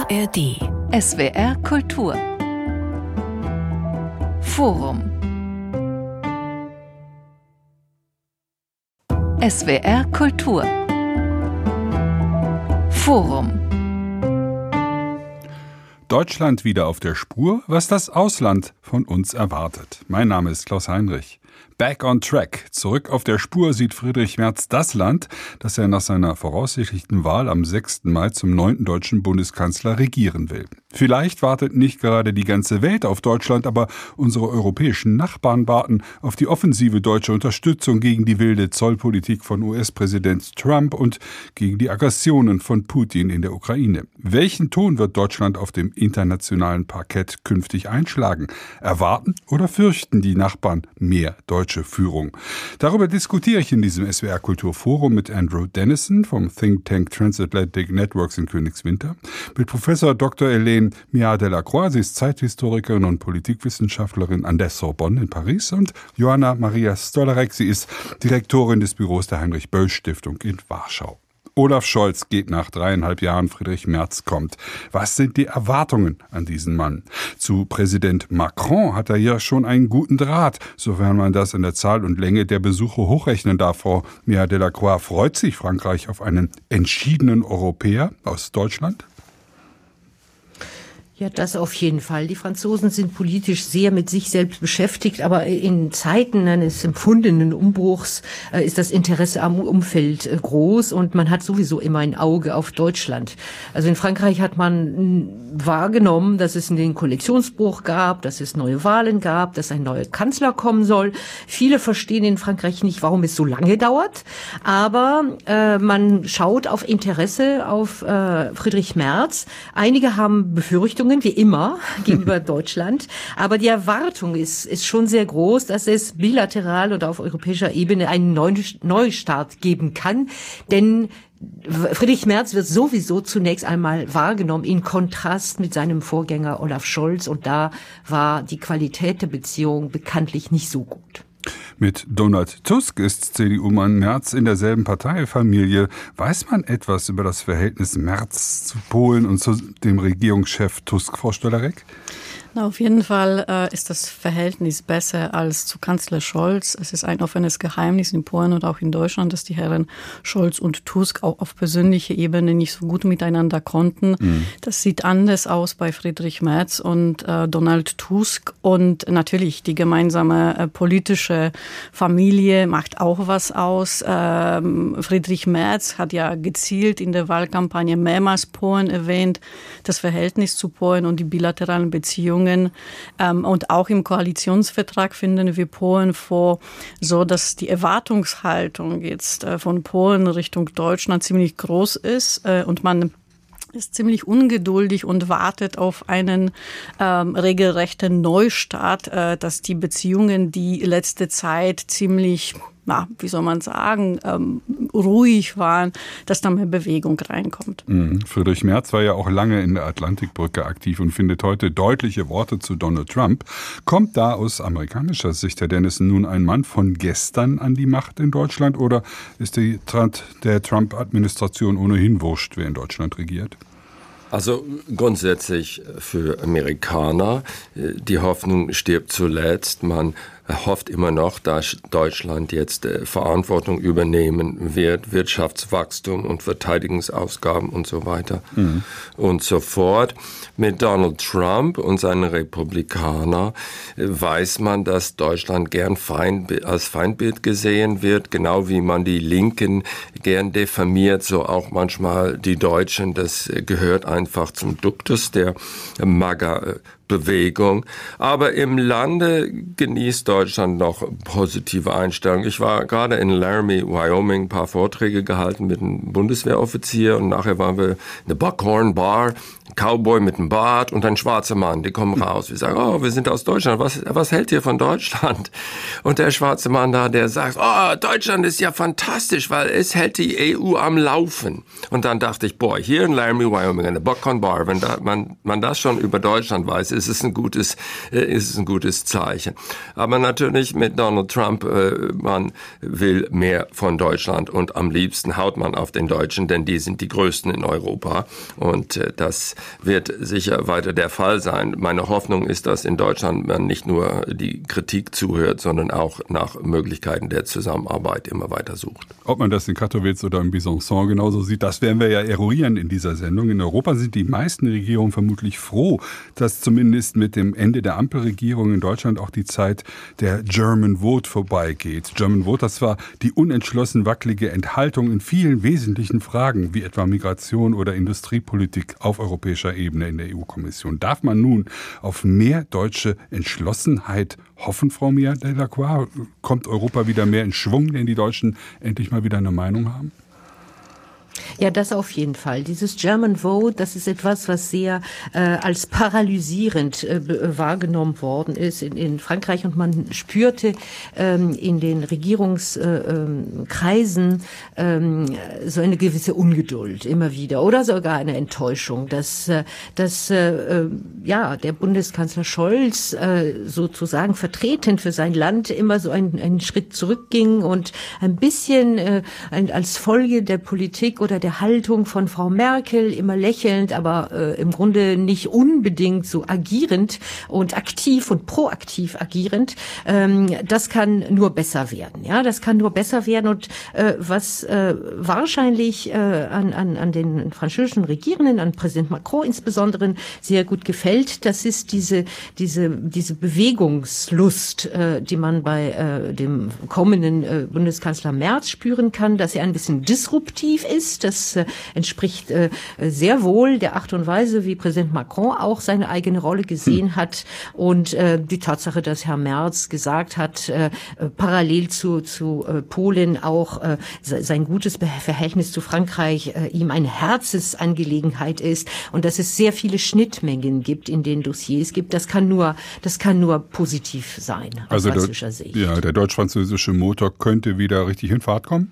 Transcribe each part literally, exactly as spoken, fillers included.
A R D. S W R Kultur. Forum. S W R Kultur. Forum. Deutschland wieder auf der Spur, was das Ausland von uns erwartet. Mein Name ist Klaus Heinrich. Back on track. Zurück auf der Spur sieht Friedrich Merz das Land, das er nach seiner voraussichtlichen Wahl am sechsten Mai zum neunten deutschen Bundeskanzler regieren will. Vielleicht wartet nicht gerade die ganze Welt auf Deutschland, aber unsere europäischen Nachbarn warten auf die offensive deutsche Unterstützung gegen die wilde Zollpolitik von U S-Präsident Trump und gegen die Aggressionen von Putin in der Ukraine. Welchen Ton wird Deutschland auf dem internationalen Parkett künftig einschlagen? Erwarten oder fürchten die Nachbarn mehr deutsche Führung? Darüber diskutiere ich in diesem S W R Kulturforum mit Andrew Dennison vom Think Tank Transatlantic Networks in Königswinter, mit Professor Doktor Hélène Miard-Delacroix, sie ist Zeithistorikerin und Politikwissenschaftlerin an der Sorbonne in Paris, und Joanna Maria Stolarek, sie ist Direktorin des Büros der Heinrich-Böll-Stiftung in Warschau. Olaf Scholz geht nach dreieinhalb Jahren, Friedrich Merz kommt. Was sind die Erwartungen an diesen Mann? Zu Präsident Macron hat er ja schon einen guten Draht, sofern man das in der Zahl und Länge der Besuche hochrechnen darf. Frau Miard-Delacroix, freut sich Frankreich auf einen entschiedenen Europäer aus Deutschland? Ja, das auf jeden Fall. Die Franzosen sind politisch sehr mit sich selbst beschäftigt, aber in Zeiten eines empfundenen Umbruchs äh, ist das Interesse am Umfeld äh, groß, und man hat sowieso immer ein Auge auf Deutschland. Also in Frankreich hat man wahrgenommen, dass es einen Koalitionsbruch gab, dass es neue Wahlen gab, dass ein neuer Kanzler kommen soll. Viele verstehen in Frankreich nicht, warum es so lange dauert, aber äh, man schaut auf Interesse auf äh, Friedrich Merz. Einige haben Befürchtungen, wie immer, gegenüber Deutschland. Aber die Erwartung ist, ist schon sehr groß, dass es bilateral oder auf europäischer Ebene einen neuen Neustart geben kann. Denn Friedrich Merz wird sowieso zunächst einmal wahrgenommen in Kontrast mit seinem Vorgänger Olaf Scholz. Und da war die Qualität der Beziehung bekanntlich nicht so gut. Mit Donald Tusk ist C D U-Mann Merz in derselben Parteifamilie. Weiß man etwas über das Verhältnis Merz zu Polen und zu dem Regierungschef Tusk, Frau Stolarek? Na, auf jeden Fall äh, ist das Verhältnis besser als zu Kanzler Scholz. Es ist ein offenes Geheimnis in Polen und auch in Deutschland, dass die Herren Scholz und Tusk auch auf persönlicher Ebene nicht so gut miteinander konnten. Mhm. Das sieht anders aus bei Friedrich Merz und äh, Donald Tusk. Und natürlich die gemeinsame äh, politische Familie macht auch was aus. Ähm, Friedrich Merz hat ja gezielt in der Wahlkampagne mehrmals Polen erwähnt, das Verhältnis zu Polen und die bilateralen Beziehungen. Und auch im Koalitionsvertrag finden wir Polen vor, so dass die Erwartungshaltung jetzt von Polen Richtung Deutschland ziemlich groß ist und man ist ziemlich ungeduldig und wartet auf einen ähm, regelrechten Neustart, äh, dass die Beziehungen, die letzte Zeit ziemlich, na, wie soll man sagen, ähm, ruhig waren, dass da mehr Bewegung reinkommt. Mhm. Friedrich Merz war ja auch lange in der Atlantikbrücke aktiv und findet heute deutliche Worte zu Donald Trump. Kommt da aus amerikanischer Sicht, Herr Dennison, nun ein Mann von gestern an die Macht in Deutschland, oder ist die der Trump-Administration ohnehin wurscht, wer in Deutschland regiert? Also grundsätzlich für Amerikaner, die Hoffnung stirbt zuletzt. Man hofft immer noch, dass Deutschland jetzt Verantwortung übernehmen wird, Wirtschaftswachstum und Verteidigungsausgaben und so weiter mhm. und so fort. Mit Donald Trump und seinen Republikanern weiß man, dass Deutschland gern Feind, als Feindbild gesehen wird, genau wie man die Linken gern diffamiert, so auch manchmal die Deutschen. Das gehört einfach zum Duktus der MAGA Bewegung. Aber im Lande genießt Deutschland noch positive Einstellungen. Ich war gerade in Laramie, Wyoming, ein paar Vorträge gehalten mit einem Bundeswehroffizier, und nachher waren wir in der Buckhorn Bar, ein Cowboy mit einem Bart und ein schwarzer Mann, die kommen raus. Wir sagen, oh, wir sind aus Deutschland, was, was hält ihr von Deutschland? Und der schwarze Mann da, der sagt, oh, Deutschland ist ja fantastisch, weil es hält die E U am Laufen. Und dann dachte ich, boah, hier in Laramie, Wyoming, in der Buckhorn Bar, wenn da, man, man das schon über Deutschland weiß, ist es ein gutes, ist es ein gutes Zeichen. Aber natürlich mit Donald Trump, man will mehr von Deutschland und am liebsten haut man auf den Deutschen, denn die sind die Größten in Europa und das wird sicher weiter der Fall sein. Meine Hoffnung ist, dass in Deutschland man nicht nur die Kritik zuhört, sondern auch nach Möglichkeiten der Zusammenarbeit immer weiter sucht. Ob man das in Katowice oder in Besançon genauso sieht, das werden wir ja eruieren in dieser Sendung. In Europa sind die meisten Regierungen vermutlich froh, dass zumindest mit dem Ende der Ampelregierung in Deutschland auch die Zeit der German Vote vorbeigeht. German Vote, das war die unentschlossen wackelige Enthaltung in vielen wesentlichen Fragen, wie etwa Migration oder Industriepolitik auf europäischer Ebene in der E U-Kommission. Darf man nun auf mehr deutsche Entschlossenheit hoffen, Frau Mia-Delacroix? Kommt Europa wieder mehr in Schwung, wenn die Deutschen endlich mal wieder eine Meinung haben? Ja, das auf jeden Fall. Dieses German Vote, das ist etwas, was sehr äh, als paralysierend äh, wahrgenommen worden ist in, in Frankreich. Und man spürte ähm, in den Regierungskreisen äh, ähm, so eine gewisse Ungeduld immer wieder oder sogar eine Enttäuschung, dass, äh, dass äh, ja, der Bundeskanzler Scholz äh, sozusagen vertretend für sein Land immer so einen, einen Schritt zurückging und ein bisschen äh, ein, als Folge der Politik oder der Haltung von Frau Merkel, immer lächelnd, aber äh, im Grunde nicht unbedingt so agierend und aktiv und proaktiv agierend, ähm, das kann nur besser werden. Ja, das kann nur besser werden. Und äh, was äh, wahrscheinlich äh, an, an, an den französischen Regierenden, an Präsident Macron insbesondere sehr gut gefällt, das ist diese, diese, diese Bewegungslust, äh, die man bei äh, dem kommenden äh, Bundeskanzler Merz spüren kann, dass er ein bisschen disruptiv ist. Das äh, entspricht äh, sehr wohl der Art und Weise, wie Präsident Macron auch seine eigene Rolle gesehen hat. Und äh, die Tatsache, dass Herr Merz gesagt hat, äh, parallel zu, zu äh, Polen auch äh, sein gutes Verhältnis zu Frankreich äh, ihm eine Herzensangelegenheit ist und dass es sehr viele Schnittmengen gibt in den Dossiers gibt, das kann nur, das kann nur positiv sein aus also französischer der, Sicht. Ja, der deutsch-französische Motor könnte wieder richtig in Fahrt kommen?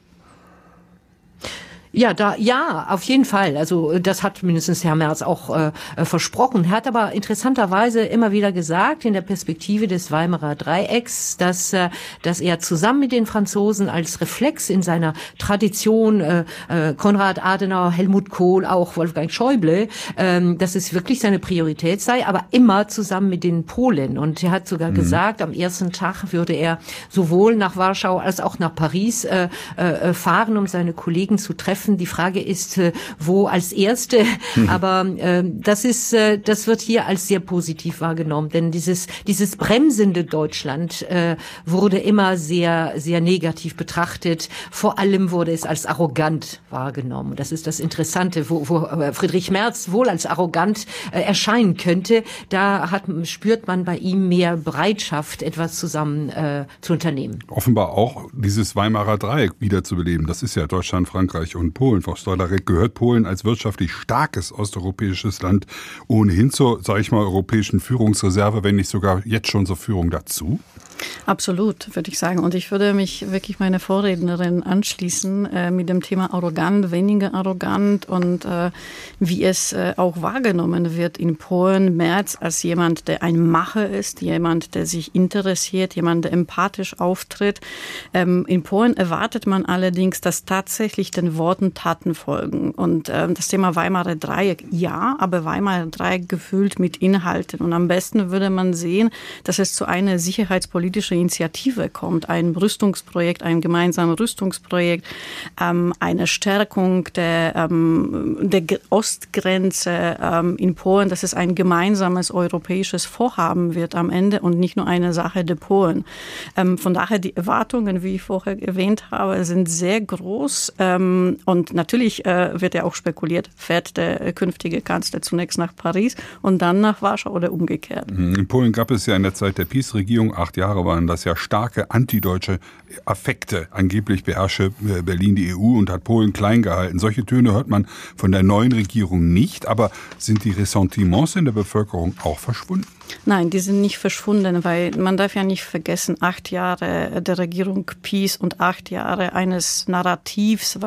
Ja, da, ja, auf jeden Fall. Also das hat mindestens Herr Merz auch äh, versprochen. Er hat aber interessanterweise immer wieder gesagt, in der Perspektive des Weimarer Dreiecks, dass, äh, dass er zusammen mit den Franzosen als Reflex in seiner Tradition, äh, äh, Konrad Adenauer, Helmut Kohl, auch Wolfgang Schäuble, äh, dass es wirklich seine Priorität sei, aber immer zusammen mit den Polen. Und er hat sogar mhm. gesagt, am ersten Tag würde er sowohl nach Warschau als auch nach Paris äh, äh, fahren, um seine Kollegen zu treffen. Die Frage ist, wo als Erste, mhm. aber äh, das ist, äh, das wird hier als sehr positiv wahrgenommen, denn dieses dieses bremsende Deutschland äh, wurde immer sehr sehr negativ betrachtet. Vor allem wurde es als arrogant wahrgenommen. Das ist das Interessante, wo, wo Friedrich Merz wohl als arrogant äh, erscheinen könnte. Da hat spürt man bei ihm mehr Bereitschaft, etwas zusammen äh, zu unternehmen. Offenbar auch dieses Weimarer Dreieck wiederzubeleben. Das ist ja Deutschland, Frankreich und Polen. Frau Stollarek, gehört Polen als wirtschaftlich starkes osteuropäisches Land ohnehin zur, sage ich mal, europäischen Führungsreserve, wenn nicht sogar jetzt schon zur Führung dazu? Absolut, würde ich sagen. Und ich würde mich wirklich meiner Vorrednerin anschließen äh, mit dem Thema arrogant, weniger arrogant und äh, wie es äh, auch wahrgenommen wird in Polen. Merz als jemand, der ein Macher ist, jemand, der sich interessiert, jemand, der empathisch auftritt. Ähm, in Polen erwartet man allerdings, dass tatsächlich den Worten Taten folgen. Und äh, das Thema Weimarer Dreieck, ja, aber Weimarer Dreieck gefüllt mit Inhalten. Und am besten würde man sehen, dass es zu einer sicherheitspolitischen Initiative kommt, ein Rüstungsprojekt, ein gemeinsames Rüstungsprojekt, ähm, eine Stärkung der, ähm, der Ostgrenze ähm, in Polen, dass es ein gemeinsames europäisches Vorhaben wird am Ende und nicht nur eine Sache der Polen. Ähm, von daher die Erwartungen, wie ich vorher erwähnt habe, sind sehr groß ähm, und natürlich äh, wird ja auch spekuliert, fährt der künftige Kanzler zunächst nach Paris und dann nach Warschau oder umgekehrt. In Polen gab es ja in der Zeit der PiS-Regierung, acht Jahre waren das ja starke antideutsche Affekte. Angeblich beherrsche Berlin die E U und hat Polen klein gehalten. Solche Töne hört man von der neuen Regierung nicht. Aber sind die Ressentiments in der Bevölkerung auch verschwunden? Nein, die sind nicht verschwunden, weil man darf ja nicht vergessen, acht Jahre der Regierung PiS und acht Jahre eines Narrativs, was ziemlich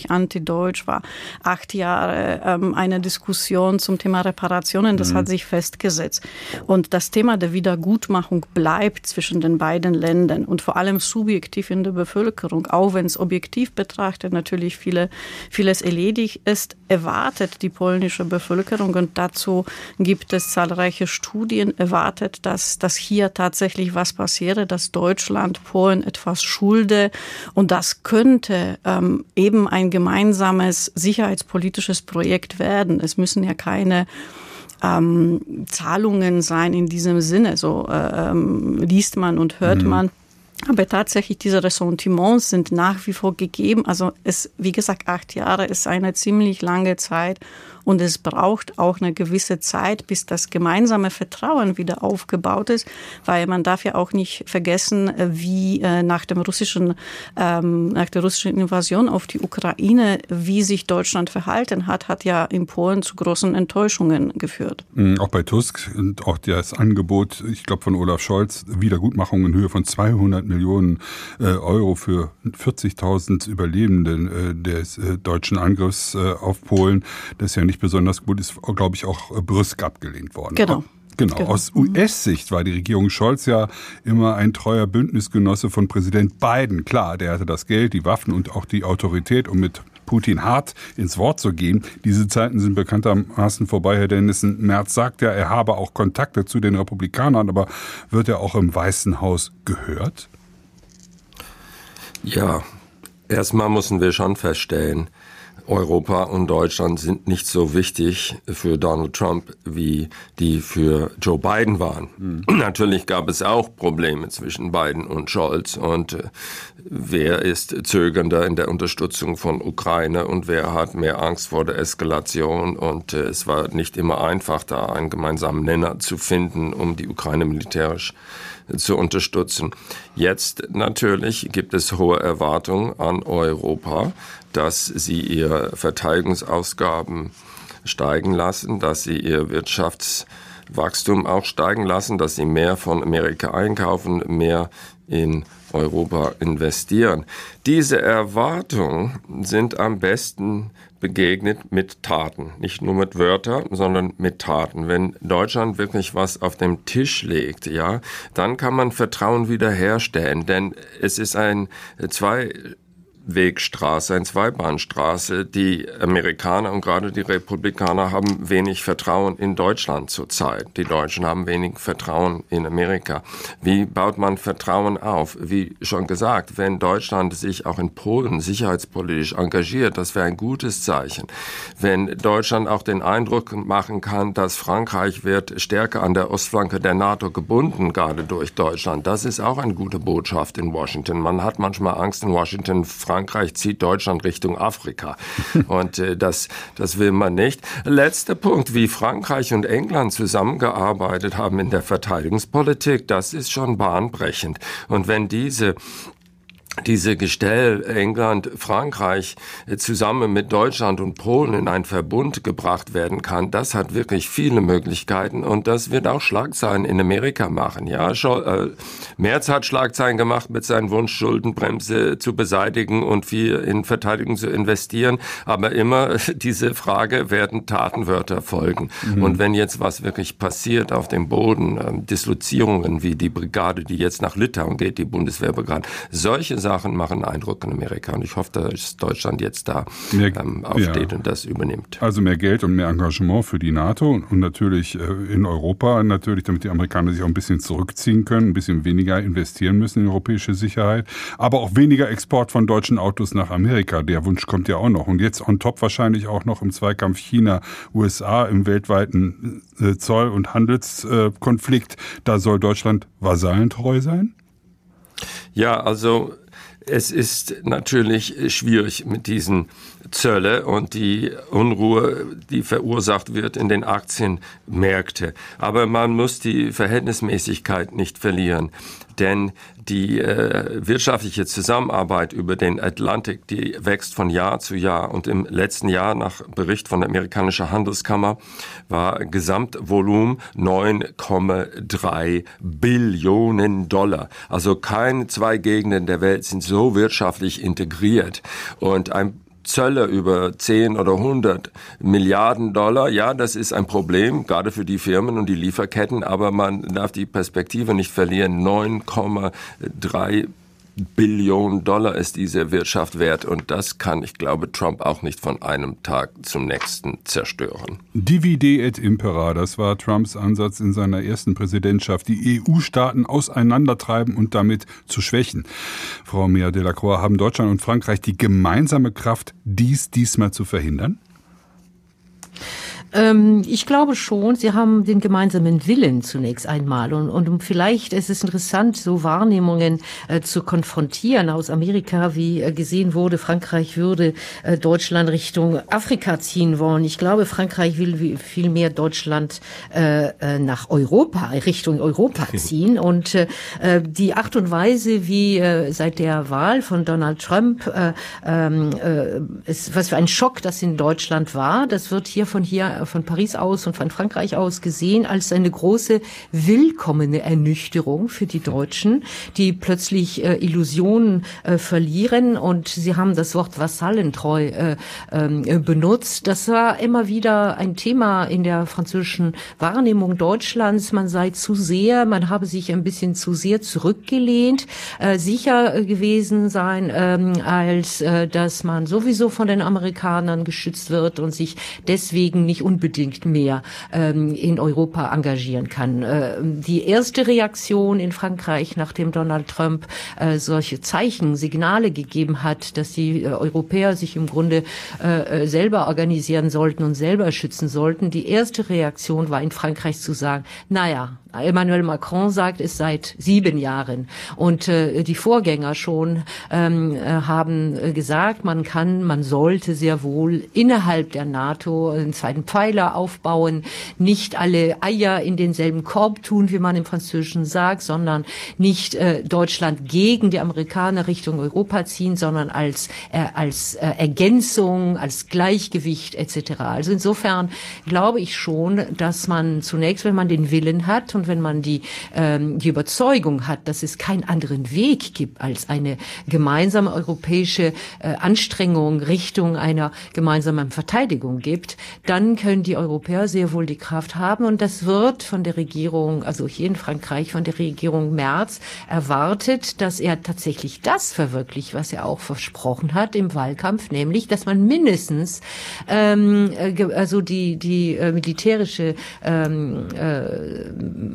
ziemlich antideutsch, war acht Jahre ähm, eine Diskussion zum Thema Reparationen, das mhm. hat sich festgesetzt. Und das Thema der Wiedergutmachung bleibt zwischen den beiden Ländern und vor allem subjektiv in der Bevölkerung, auch wenn es objektiv betrachtet natürlich viele, vieles erledigt ist, erwartet die polnische Bevölkerung, und dazu gibt es zahlreiche Studien, erwartet, dass, dass hier tatsächlich was passiere, dass Deutschland Polen etwas schulde, und das könnte ähm, eben ein gemeinsames sicherheitspolitisches Projekt werden. Es müssen ja keine ähm, Zahlungen sein in diesem Sinne, so äh, ähm, liest man und hört mhm. man. Aber tatsächlich, diese Ressentiments sind nach wie vor gegeben. Also es, wie gesagt, acht Jahre ist eine ziemlich lange Zeit. Und es braucht auch eine gewisse Zeit, bis das gemeinsame Vertrauen wieder aufgebaut ist, weil man darf ja auch nicht vergessen, wie nach dem russischen, ähm, nach der russischen Invasion auf die Ukraine, wie sich Deutschland verhalten hat, hat ja in Polen zu großen Enttäuschungen geführt. Auch bei Tusk und auch das Angebot, ich glaube von Olaf Scholz, Wiedergutmachung in Höhe von zweihundert Millionen äh, Euro für vierzigtausend Überlebende äh, des äh, deutschen Angriffs äh, auf Polen, das ist ja nicht besonders gut, ist, glaube ich, auch brüsk abgelehnt worden. Genau. Genau. genau. Aus U S-Sicht war die Regierung Scholz ja immer ein treuer Bündnisgenosse von Präsident Biden. Klar, der hatte das Geld, die Waffen und auch die Autorität, um mit Putin hart ins Wort zu gehen. Diese Zeiten sind bekanntermaßen vorbei. Herr Dennison, Merz sagt ja, er habe auch Kontakte zu den Republikanern, aber wird er auch im Weißen Haus gehört? Ja, erstmal müssen wir schon feststellen, Europa und Deutschland sind nicht so wichtig für Donald Trump, wie die für Joe Biden waren. Mhm. Natürlich gab es auch Probleme zwischen Biden und Scholz, und äh, wer ist zögernder in der Unterstützung von Ukraine und wer hat mehr Angst vor der Eskalation, und äh, es war nicht immer einfach, da einen gemeinsamen Nenner zu finden, um die Ukraine militärisch zu unterstützen. Jetzt natürlich gibt es hohe Erwartungen an Europa, dass sie ihre Verteidigungsausgaben steigen lassen, dass sie ihr Wirtschaftswachstum auch steigen lassen, dass sie mehr von Amerika einkaufen, mehr in Europa investieren. Diese Erwartungen sind am besten begegnet mit Taten, nicht nur mit Wörtern, sondern mit Taten. Wenn Deutschland wirklich was auf dem Tisch legt, ja, dann kann man Vertrauen wiederherstellen, denn es ist ein zwei Wegstraße, eine Zweibahnstraße. Die Amerikaner und gerade die Republikaner haben wenig Vertrauen in Deutschland zurzeit. Die Deutschen haben wenig Vertrauen in Amerika. Wie baut man Vertrauen auf? Wie schon gesagt, wenn Deutschland sich auch in Polen sicherheitspolitisch engagiert, das wäre ein gutes Zeichen. Wenn Deutschland auch den Eindruck machen kann, dass Frankreich wird stärker an der Ostflanke der NATO gebunden, gerade durch Deutschland, das ist auch eine gute Botschaft in Washington. Man hat manchmal Angst in Washington, Frankreich zieht Deutschland Richtung Afrika. Und äh, das, das will man nicht. Letzter Punkt, wie Frankreich und England zusammengearbeitet haben in der Verteidigungspolitik, das ist schon bahnbrechend. Und wenn diese Diese Gestell England, Frankreich zusammen mit Deutschland und Polen in einen Verbund gebracht werden kann, das hat wirklich viele Möglichkeiten, und das wird auch Schlagzeilen in Amerika machen. Ja, schon, äh, Merz hat Schlagzeilen gemacht mit seinem Wunsch, Schuldenbremse zu beseitigen und viel in Verteidigung zu investieren, aber immer diese Frage, werden Tatenwörter folgen? Mhm. Und wenn jetzt was wirklich passiert auf dem Boden, äh, Dislozierungen wie die Brigade, die jetzt nach Litauen geht, die Bundeswehrbrigade, solche Sachen machen Eindruck in Amerika, und ich hoffe, dass Deutschland jetzt da mehr, ähm, aufsteht ja. und das übernimmt. Also mehr Geld und mehr Engagement für die NATO und natürlich äh, in Europa, natürlich, damit die Amerikaner sich auch ein bisschen zurückziehen können, ein bisschen weniger investieren müssen in europäische Sicherheit, aber auch weniger Export von deutschen Autos nach Amerika. Der Wunsch kommt ja auch noch. Und jetzt on top wahrscheinlich auch noch im Zweikampf China, U S A, im weltweiten äh, Zoll- und Handelskonflikt. Äh, da soll Deutschland vasallentreu sein? Ja, also es ist natürlich schwierig mit diesen Zölle und die Unruhe, die verursacht wird in den Aktienmärkten. Aber man muss die Verhältnismäßigkeit nicht verlieren, denn die äh, wirtschaftliche Zusammenarbeit über den Atlantik, die wächst von Jahr zu Jahr. Und im letzten Jahr, nach Bericht von der amerikanischen Handelskammer, war Gesamtvolumen neun Komma drei Billionen Dollar. Also keine zwei Gegenden der Welt sind so wirtschaftlich integriert. Und ein Zölle über zehn oder hundert Milliarden Dollar. Ja, das ist ein Problem, gerade für die Firmen und die Lieferketten, aber man darf die Perspektive nicht verlieren. neun Komma drei Billionen Dollar ist diese Wirtschaft wert und das kann, ich glaube, Trump auch nicht von einem Tag zum nächsten zerstören. Divide et impera, das war Trumps Ansatz in seiner ersten Präsidentschaft, die E U-Staaten auseinandertreiben und damit zu schwächen. Frau Meyer-Delacroix, haben Deutschland und Frankreich die gemeinsame Kraft, dies diesmal zu verhindern? Ich glaube schon, sie haben den gemeinsamen Willen zunächst einmal und, und vielleicht ist es interessant, so Wahrnehmungen äh, zu konfrontieren aus Amerika, wie äh, gesehen wurde, Frankreich würde äh, Deutschland Richtung Afrika ziehen wollen. Ich glaube, Frankreich will viel mehr Deutschland äh, nach Europa, Richtung Europa ziehen und äh, die Art und Weise, wie äh, seit der Wahl von Donald Trump, äh, äh, ist, was für ein Schock das in Deutschland war, das wird hier von hier von Paris aus und von Frankreich aus gesehen als eine große willkommene Ernüchterung für die Deutschen, die plötzlich äh, Illusionen äh, verlieren und sie haben das Wort vassallentreu äh, äh, benutzt. Das war immer wieder ein Thema in der französischen Wahrnehmung Deutschlands. Man sei zu sehr, man habe sich ein bisschen zu sehr zurückgelehnt, äh, sicher gewesen sein, äh, als äh, dass man sowieso von den Amerikanern geschützt wird und sich deswegen nicht unbedingt mehr ähm, in Europa engagieren kann. Äh, die erste Reaktion in Frankreich, nachdem Donald Trump äh, solche Zeichen, Signale gegeben hat, dass die äh, Europäer sich im Grunde äh, selber organisieren sollten und selber schützen sollten, die erste Reaktion war in Frankreich zu sagen, naja, Emmanuel Macron sagt es seit sieben Jahren und äh, die Vorgänger schon ähm, haben gesagt, man kann, man sollte sehr wohl innerhalb der NATO einen zweiten Pfeiler aufbauen, nicht alle Eier in denselben Korb tun, wie man im Französischen sagt, sondern nicht äh, Deutschland gegen die Amerikaner Richtung Europa ziehen, sondern als äh, als äh, Ergänzung, als Gleichgewicht et cetera. Also insofern glaube ich schon, dass man zunächst, wenn man den Willen hat und wenn man die ähm, die Überzeugung hat, dass es keinen anderen Weg gibt als eine gemeinsame europäische äh, Anstrengung Richtung einer gemeinsamen Verteidigung gibt, dann können die Europäer sehr wohl die Kraft haben und das wird von der Regierung, also hier in Frankreich von der Regierung Merz erwartet, dass er tatsächlich das verwirklicht, was er auch versprochen hat im Wahlkampf, nämlich, dass man mindestens ähm, also die die äh, militärische ähm, äh,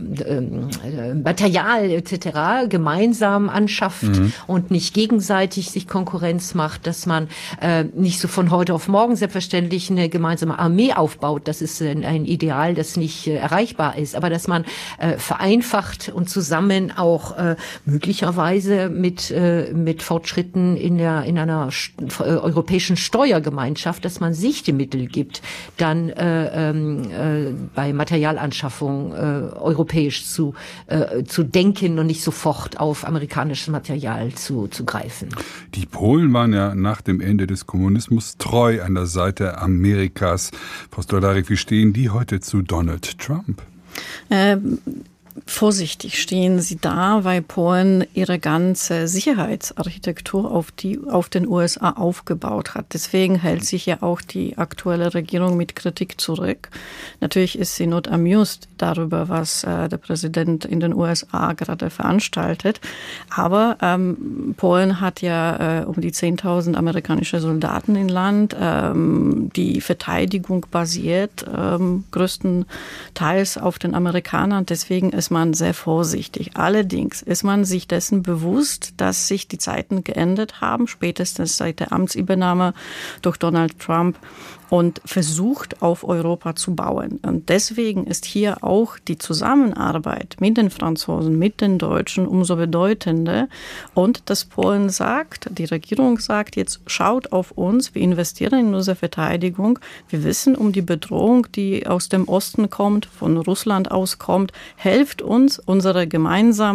Material et cetera gemeinsam anschafft mhm. und nicht gegenseitig sich Konkurrenz macht, dass man äh, nicht so von heute auf morgen selbstverständlich eine gemeinsame Armee aufbaut. Das ist ein, ein Ideal, das nicht äh, erreichbar ist, aber dass man äh, vereinfacht und zusammen auch äh, möglicherweise mit äh, mit Fortschritten in der in einer äh, europäischen Steuergemeinschaft, dass man sich die Mittel gibt, dann äh, äh, bei Materialanschaffung äh, europäisch zu äh, zu denken und nicht sofort auf amerikanisches Material zu zu greifen. Die Polen waren ja nach dem Ende des Kommunismus treu an der Seite Amerikas. Frau Stolarek, wie stehen die heute zu Donald Trump? Ähm Vorsichtig stehen sie da, weil Polen ihre ganze Sicherheitsarchitektur auf die, auf den U S A aufgebaut hat. Deswegen hält sich ja auch die aktuelle Regierung mit Kritik zurück. Natürlich ist sie not amused darüber, was äh, der Präsident in den U S A gerade veranstaltet. Aber ähm, Polen hat ja äh, um die zehntausend amerikanische Soldaten im Land. Ähm, die Verteidigung basiert ähm, größtenteils auf den Amerikanern. Deswegen ist man sehr vorsichtig. Allerdings ist man sich dessen bewusst, dass sich die Zeiten geändert haben, spätestens seit der Amtsübernahme durch Donald Trump, und versucht, auf Europa zu bauen. Und deswegen ist hier auch die Zusammenarbeit mit den Franzosen, mit den Deutschen umso bedeutender. Und das Polen sagt, die Regierung sagt jetzt, schaut auf uns, wir investieren in unsere Verteidigung. Wir wissen um die Bedrohung, die aus dem Osten kommt, von Russland aus kommt. Helft uns, unsere gemeinsame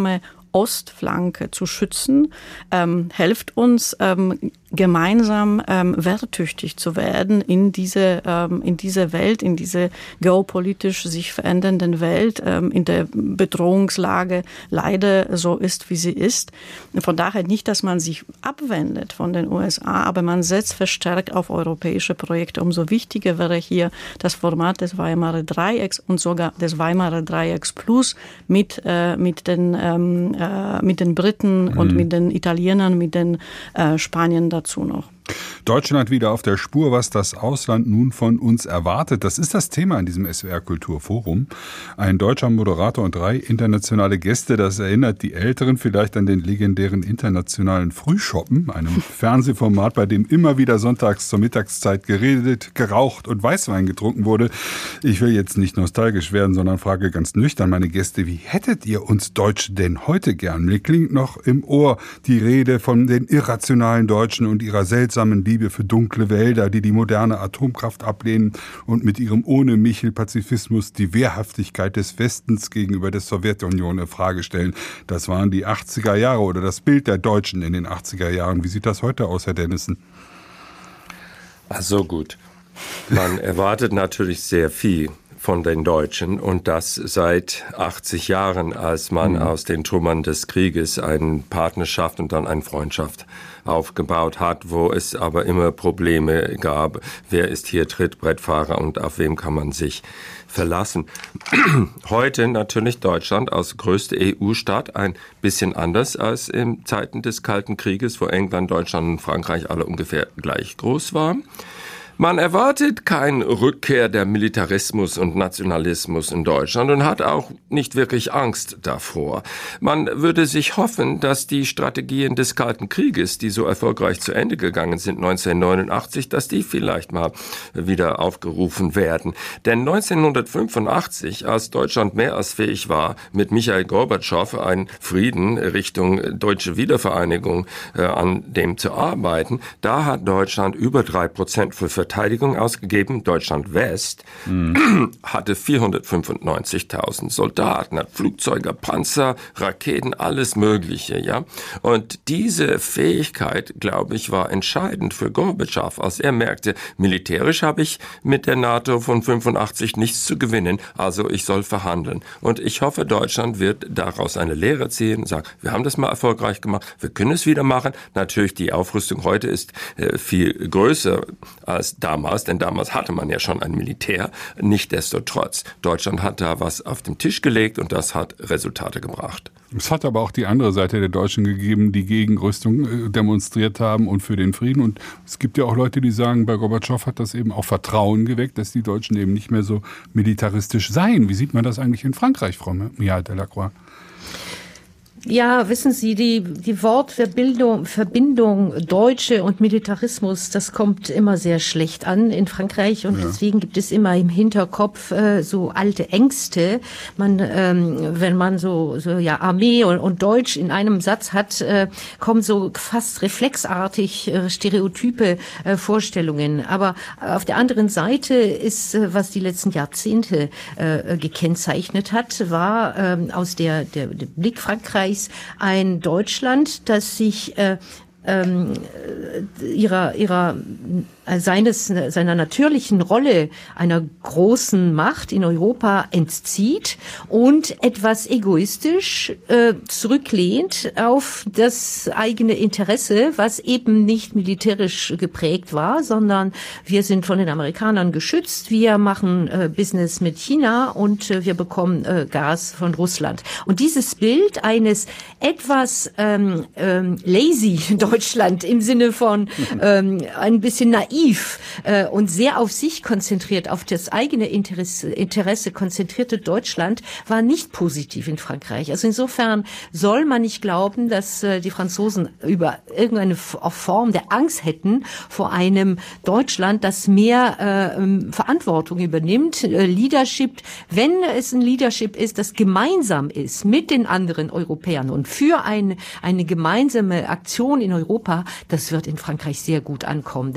Ostflanke zu schützen, ähm, hilft uns, ähm, gemeinsam ähm, wehrtüchtig zu werden in diese ähm, in diese Welt, in diese geopolitisch sich verändernden Welt, ähm, in der Bedrohungslage leider so ist, wie sie ist. Von daher nicht, dass man sich abwendet von den U S A, aber man setzt verstärkt auf europäische Projekte. Umso wichtiger wäre hier das Format des Weimarer Dreiecks und sogar des Weimarer Dreiecks Plus mit äh, mit den ähm, äh, mit den Briten mhm. und mit den Italienern, mit den äh, Spaniern dazu noch. Deutschland wieder auf der Spur, was das Ausland nun von uns erwartet. Das ist das Thema in diesem S W R Kulturforum. Ein deutscher Moderator und drei internationale Gäste. Das erinnert die Älteren vielleicht an den legendären internationalen Frühschoppen, einem Fernsehformat, bei dem immer wieder sonntags zur Mittagszeit geredet, geraucht und Weißwein getrunken wurde. Ich will jetzt nicht nostalgisch werden, sondern frage ganz nüchtern meine Gäste, wie hättet ihr uns Deutsche denn heute gern? Mir klingt noch im Ohr die Rede von den irrationalen Deutschen und ihrer seltsamen Liebe für dunkle Wälder, die die moderne Atomkraft ablehnen und mit ihrem Ohne-Michel-Pazifismus die Wehrhaftigkeit des Westens gegenüber der Sowjetunion in Frage stellen. Das waren die achtziger Jahre oder das Bild der Deutschen in den achtziger Jahren. Wie sieht das heute aus, Herr Dennissen? Also gut. Man erwartet natürlich sehr viel von den Deutschen und das seit achtzig Jahren, als man mhm. aus den Trümmern des Krieges eine Partnerschaft und dann eine Freundschaft aufgebaut hat, wo es aber immer Probleme gab. Wer ist hier Trittbrettfahrer und auf wem kann man sich verlassen? Heute natürlich Deutschland als größte E U-Staat ein bisschen anders als in Zeiten des Kalten Krieges, wo England, Deutschland und Frankreich alle ungefähr gleich groß waren. Man erwartet keine Rückkehr der Militarismus und Nationalismus in Deutschland und hat auch nicht wirklich Angst davor. Man würde sich hoffen, dass die Strategien des Kalten Krieges, die so erfolgreich zu Ende gegangen sind neunzehnhundertneunundachtzig, dass die vielleicht mal wieder aufgerufen werden. Denn neunzehnhundertfünfundachtzig, als Deutschland mehr als fähig war, mit Michail Gorbatschow einen Frieden Richtung deutsche Wiedervereinigung äh, an dem zu arbeiten, da hat Deutschland über drei Prozent für Verteidigung ausgegeben. Deutschland West mhm. hatte vierhundertfünfundneunzigtausend Soldaten, hat Flugzeuge, Panzer, Raketen, alles Mögliche, ja. Und diese Fähigkeit, glaube ich, war entscheidend für Gorbatschow, als er merkte, militärisch habe ich mit der NATO von fünfundachtzig nichts zu gewinnen, also ich soll verhandeln. Und ich hoffe, Deutschland wird daraus eine Lehre ziehen und sagen, wir haben das mal erfolgreich gemacht, wir können es wieder machen. Natürlich, die Aufrüstung heute ist äh, viel größer als damals, denn damals hatte man ja schon ein Militär. Nichtsdestotrotz, Deutschland hat da was auf den Tisch gelegt und das hat Resultate gebracht. Es hat aber auch die andere Seite der Deutschen gegeben, die gegen Rüstung demonstriert haben und für den Frieden. Und es gibt ja auch Leute, die sagen, bei Gorbatschow hat das eben auch Vertrauen geweckt, dass die Deutschen eben nicht mehr so militaristisch seien. Wie sieht man das eigentlich in Frankreich, Frau Mihail Delacroix? Ja, wissen Sie, die, die Wortverbindung, Verbindung Deutsche und Militarismus, das kommt immer sehr schlecht an in Frankreich und ja. deswegen gibt es immer im Hinterkopf äh, so alte Ängste. Man, ähm, wenn man so, so ja Armee und, und Deutsch in einem Satz hat, äh, kommen so fast reflexartig äh, stereotype äh, Vorstellungen. Aber auf der anderen Seite ist, äh, was die letzten Jahrzehnte äh, gekennzeichnet hat, war äh, aus der, der, der Blick Frankreichs ein Deutschland, das sich äh, ähm, ihrer ihrer seines seiner natürlichen Rolle einer großen Macht in Europa entzieht und etwas egoistisch äh, zurücklehnt auf das eigene Interesse, was eben nicht militärisch geprägt war, sondern wir sind von den Amerikanern geschützt, wir machen äh, Business mit China und äh, wir bekommen äh, Gas von Russland. Und dieses Bild eines etwas ähm, ähm, lazy Deutschland im Sinne von ähm, ein bisschen naiv äh, und sehr auf sich konzentriert, auf das eigene Interesse, Interesse konzentrierte Deutschland war nicht positiv in Frankreich. Also insofern soll man nicht glauben, dass äh, die Franzosen über irgendeine Form der Angst hätten vor einem Deutschland, das mehr äh, Verantwortung übernimmt, äh, Leadership, wenn es ein Leadership ist, das gemeinsam ist mit den anderen Europäern und für eine, eine gemeinsame Aktion in Europa, das wird in Frankreich sehr gut ankommen. Denn nicht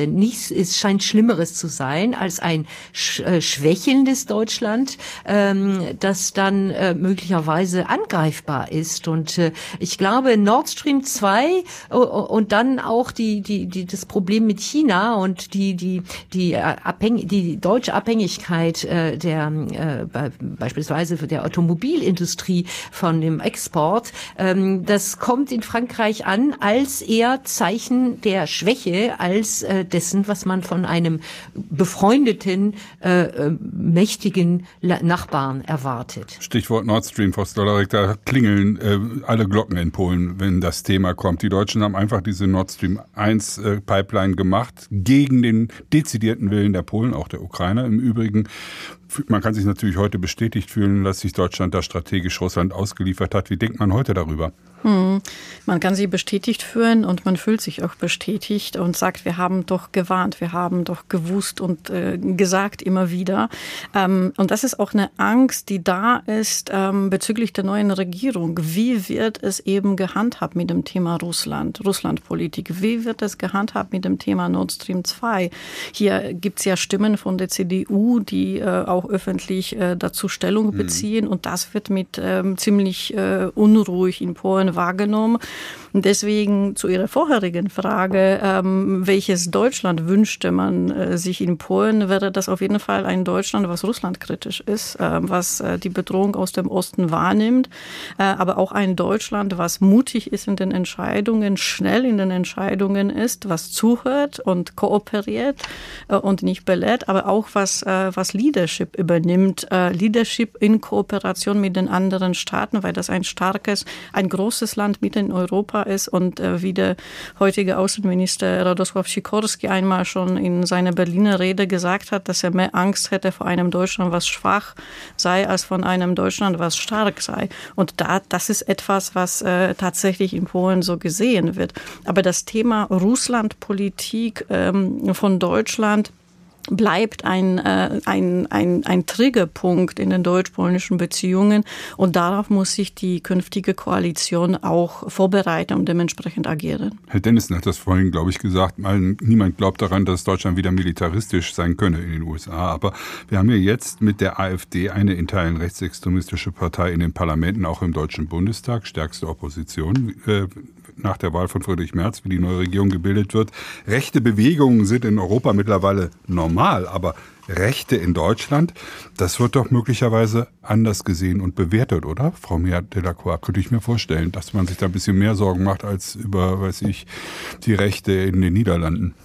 es, es scheint Schlimmeres zu sein als ein sch, äh, schwächelndes Deutschland, ähm, das dann äh, möglicherweise angreifbar ist. Und äh, ich glaube, Nord Stream zwei uh, und dann auch die, die, die, das Problem mit China und die, die, die, Abhäng- die deutsche Abhängigkeit äh, der, äh, be- beispielsweise für der Automobilindustrie von dem Export, ähm, das kommt in Frankreich an als eher Zeichen der Schwäche, als äh, dessen, was man von einem befreundeten, äh, äh, mächtigen La- Nachbarn erwartet. Stichwort Nord Stream, Frau Stollerich, da klingeln äh, alle Glocken in Polen, wenn das Thema kommt. Die Deutschen haben einfach diese Nord Stream eins äh, Pipeline gemacht, gegen den dezidierten Willen der Polen, auch der Ukrainer im Übrigen. Man kann sich natürlich heute bestätigt fühlen, dass sich Deutschland da strategisch Russland ausgeliefert hat. Wie denkt man heute darüber? Hm. Man kann sich bestätigt fühlen und man fühlt sich auch bestätigt und sagt, wir haben doch gewarnt, wir haben doch gewusst und äh, gesagt immer wieder. Ähm, und das ist auch eine Angst, die da ist ähm, bezüglich der neuen Regierung. Wie wird es eben gehandhabt mit dem Thema Russland, Russlandpolitik? Wie wird es gehandhabt mit dem Thema Nord Stream zwei? Hier gibt es ja Stimmen von der C D U, die äh, auch öffentlich äh, dazu Stellung beziehen. Mhm. Und das wird mit ähm, ziemlich äh, unruhig in Polen wahrgenommen. Und deswegen zu Ihrer vorherigen Frage, ähm, welches Deutschland wünschte man äh, sich in Polen, wäre das auf jeden Fall ein Deutschland, was russlandkritisch ist, äh, was äh, die Bedrohung aus dem Osten wahrnimmt, äh, aber auch ein Deutschland, was mutig ist in den Entscheidungen, schnell in den Entscheidungen ist, was zuhört und kooperiert äh, und nicht belehrt, aber auch was, äh, was Leadership übernimmt, äh, Leadership in Kooperation mit den anderen Staaten, weil das ein starkes, ein großes Land mitten in Europa ist und äh, wie der heutige Außenminister Radosław Sikorski einmal schon in seiner Berliner Rede gesagt hat, dass er mehr Angst hätte vor einem Deutschland, was schwach sei, als von einem Deutschland, was stark sei. Und da, das ist etwas, was äh, tatsächlich in Polen so gesehen wird. Aber das Thema Russlandpolitik ähm, von Deutschland bleibt ein, äh, ein, ein, ein Triggerpunkt in den deutsch-polnischen Beziehungen und darauf muss sich die künftige Koalition auch vorbereiten und dementsprechend agieren. Herr Dennison hat das vorhin, glaube ich, gesagt, mal, niemand glaubt daran, dass Deutschland wieder militaristisch sein könne in den U S A, aber wir haben ja jetzt mit der AfD eine in Teilen rechtsextremistische Partei in den Parlamenten, auch im Deutschen Bundestag, stärkste Opposition äh, nach der Wahl von Friedrich Merz, wie die neue Regierung gebildet wird. Rechte Bewegungen sind in Europa mittlerweile normal, aber Rechte in Deutschland, das wird doch möglicherweise anders gesehen und bewertet, oder? Frau Meyer-Delacroix, könnte ich mir vorstellen, dass man sich da ein bisschen mehr Sorgen macht als über, weiß ich, die Rechte in den Niederlanden.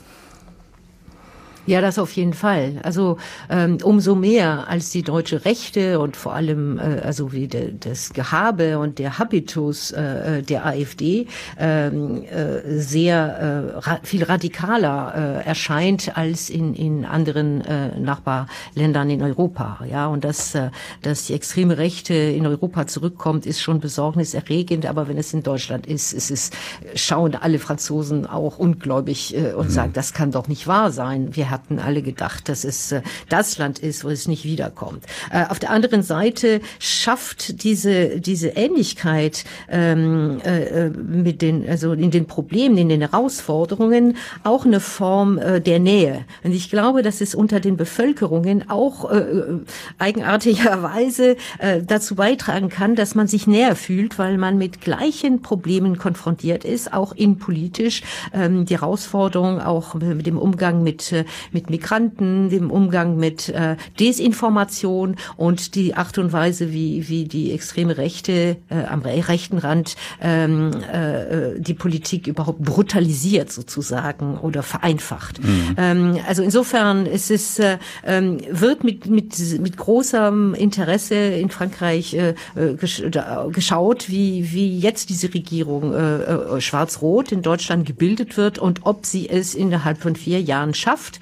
Ja, das auf jeden Fall. Also ähm, umso mehr als die deutsche Rechte und vor allem äh, also wie de, das Gehabe und der Habitus äh, der AfD ähm, äh, sehr äh, ra- viel radikaler äh, erscheint als in in anderen äh, Nachbarländern in Europa. Ja, und dass äh, dass die extreme Rechte in Europa zurückkommt, ist schon besorgniserregend. Aber wenn es in Deutschland ist, ist es schauen alle Franzosen auch ungläubig äh, und mhm. sagen, das kann doch nicht wahr sein. Wir hatten alle gedacht, dass es äh, das Land ist, wo es nicht wiederkommt. Äh, auf der anderen Seite schafft diese diese Ähnlichkeit ähm, äh, mit den also in den Problemen, in den Herausforderungen auch eine Form äh, der Nähe. Und ich glaube, dass es unter den Bevölkerungen auch äh, eigenartigerweise äh, dazu beitragen kann, dass man sich näher fühlt, weil man mit gleichen Problemen konfrontiert ist, auch innenpolitisch. Ähm, die Herausforderung auch mit dem Umgang mit äh, mit Migranten, dem Umgang mit äh, Desinformation und die Art und Weise, wie wie die extreme Rechte äh, am rechten Rand ähm, äh, die Politik überhaupt brutalisiert sozusagen oder vereinfacht. Mhm. Ähm, also insofern ist es äh, wird mit mit mit großem Interesse in Frankreich äh, gesch- geschaut, wie wie jetzt diese Regierung äh, schwarz-rot in Deutschland gebildet wird und ob sie es innerhalb von vier Jahren schafft,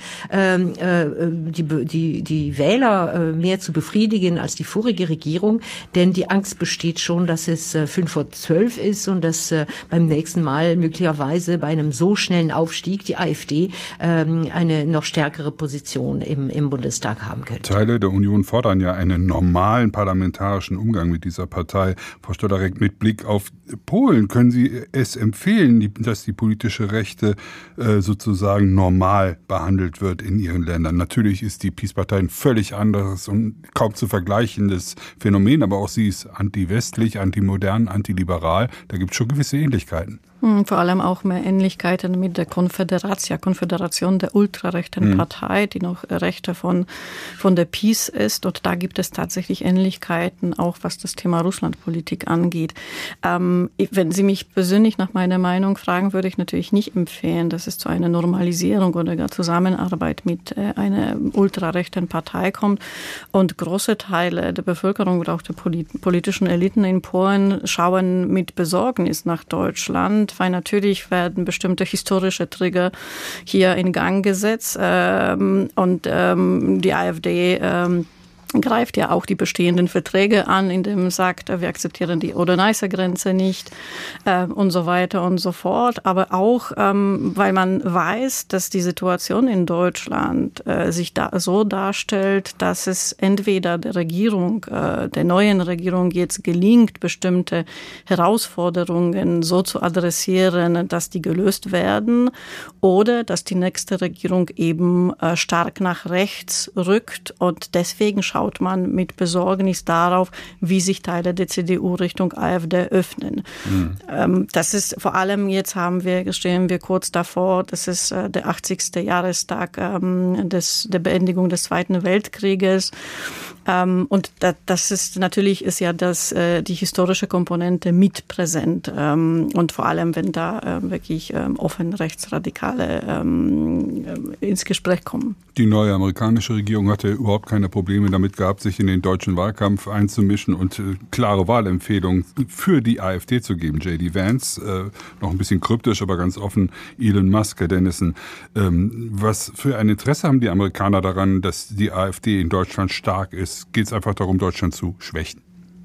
ähm, äh, die, die, die Wähler äh, mehr zu befriedigen als die vorige Regierung, denn die Angst besteht schon, dass es äh, fünf vor zwölf ist und dass äh, beim nächsten Mal möglicherweise bei einem so schnellen Aufstieg die AfD ähm, eine noch stärkere Position im, im Bundestag haben könnte. Teile der Union fordern ja einen normalen parlamentarischen Umgang mit dieser Partei. Frau Stodorek, mit Blick auf Polen, können Sie es empfehlen, dass die politische Rechte äh, sozusagen normal behandelt wird in Ihren Ländern? Natürlich ist die PiS-Partei ein völlig anderes und kaum zu vergleichendes Phänomen, aber auch sie ist anti-westlich, anti-modern, antiliberal. Da gibt es schon gewisse Ähnlichkeiten. Vor allem auch mehr Ähnlichkeiten mit der Konföderation, Konföderation der ultrarechten mhm. Partei, die noch Rechte von, von der PiS ist. Und da gibt es tatsächlich Ähnlichkeiten, auch was das Thema Russlandpolitik angeht. Ähm, wenn Sie mich persönlich nach meiner Meinung fragen, würde ich natürlich nicht empfehlen, dass es zu einer Normalisierung oder gar Zusammenarbeit mit äh, einer ultrarechten Partei kommt. Und große Teile der Bevölkerung oder auch der polit- politischen Eliten in Polen schauen mit Besorgnis nach Deutschland, weil natürlich werden bestimmte historische Trigger hier in Gang gesetzt ähm, und ähm, die AfD ähm, greift ja auch die bestehenden Verträge an, indem man sagt, wir akzeptieren die Oder-Neiße-Grenze nicht äh, und so weiter und so fort. Aber auch, ähm, weil man weiß, dass die Situation in Deutschland äh, sich da so darstellt, dass es entweder der Regierung, äh, der neuen Regierung jetzt gelingt, bestimmte Herausforderungen so zu adressieren, dass die gelöst werden, oder dass die nächste Regierung eben äh, stark nach rechts rückt und deswegen schaut man mit Besorgnis darauf, wie sich Teile der C D U Richtung AfD öffnen. Mhm. Ähm, das ist vor allem, jetzt haben wir, stehen wir kurz davor, das ist äh, der achtzigste Jahrestag ähm, des, der Beendigung des Zweiten Weltkrieges. Ähm, und da, das ist natürlich ist ja das, äh, die historische Komponente mit präsent. Ähm, und vor allem, wenn da äh, wirklich ähm, offen Rechtsradikale ähm, äh, ins Gespräch kommen. Die neue amerikanische Regierung hatte überhaupt keine Probleme damit gehabt, sich in den deutschen Wahlkampf einzumischen und äh, klare Wahlempfehlungen für die AfD zu geben. J D Vance, äh, noch ein bisschen kryptisch, aber ganz offen, Elon Musk, Herr Dennison. Ähm, was für ein Interesse haben die Amerikaner daran, dass die AfD in Deutschland stark ist? Geht es einfach darum, Deutschland zu schwächen?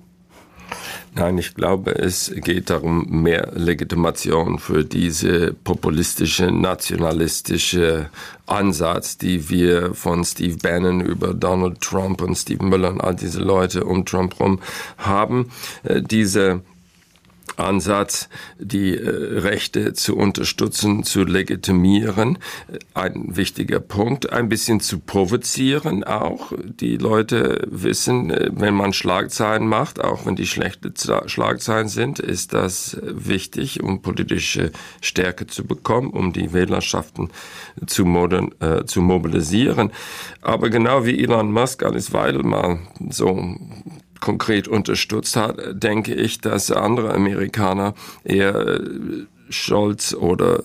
Nein, ich glaube, es geht darum, mehr Legitimation für diese populistische, nationalistische Ansatz, die wir von Steve Bannon über Donald Trump und Steve Miller und all diese Leute um Trump herum haben. Diese Ansatz, die äh, Rechte zu unterstützen, zu legitimieren. Ein wichtiger Punkt, ein bisschen zu provozieren auch. Die Leute wissen, äh, wenn man Schlagzeilen macht, auch wenn die schlechte Schlagzeilen sind, ist das wichtig, um politische Stärke zu bekommen, um die Wählerschaften zu, modern, äh, zu mobilisieren. Aber genau wie Elon Musk Alice Weidel mal so konkret unterstützt hat, denke ich, dass andere Amerikaner eher Scholz oder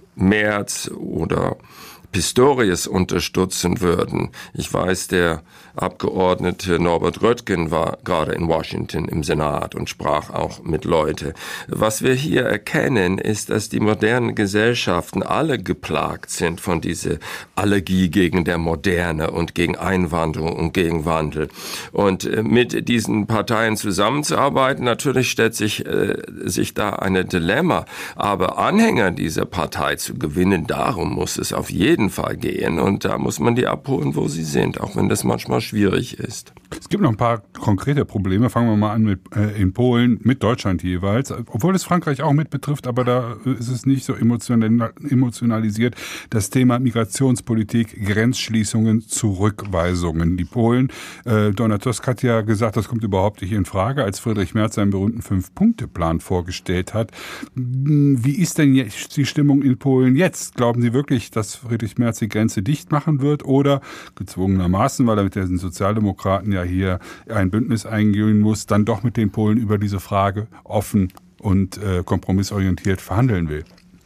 Merz oder Pistorius unterstützen würden. Ich weiß, der Abgeordnete Norbert Röttgen war gerade in Washington im Senat und sprach auch mit Leuten. Was wir hier erkennen, ist, dass die modernen Gesellschaften alle geplagt sind von dieser Allergie gegen der Moderne und gegen Einwanderung und gegen Wandel. Und mit diesen Parteien zusammenzuarbeiten, natürlich stellt sich, äh, sich da ein Dilemma. Aber Anhänger dieser Partei zu gewinnen, darum muss es auf jeden Fall gehen. Und da muss man die abholen, wo sie sind, auch wenn das manchmal schwierig ist. Es gibt noch ein paar konkrete Probleme. Fangen wir mal an mit äh, in Polen, mit Deutschland jeweils. Obwohl es Frankreich auch mit betrifft, aber da ist es nicht so emotional, emotionalisiert. Das Thema Migrationspolitik, Grenzschließungen, Zurückweisungen. Die Polen, äh, Donald Tusk hat ja gesagt, das kommt überhaupt nicht in Frage, als Friedrich Merz seinen berühmten Fünf-Punkte-Plan vorgestellt hat. Wie ist denn jetzt die Stimmung in Polen jetzt? Glauben Sie wirklich, dass Friedrich Merz die Grenze dicht machen wird oder gezwungenermaßen, weil er mit den Sozialdemokraten ja hier ein Bündnis eingehen muss, dann doch mit den Polen über diese Frage offen und äh, kompromissorientiert verhandeln will?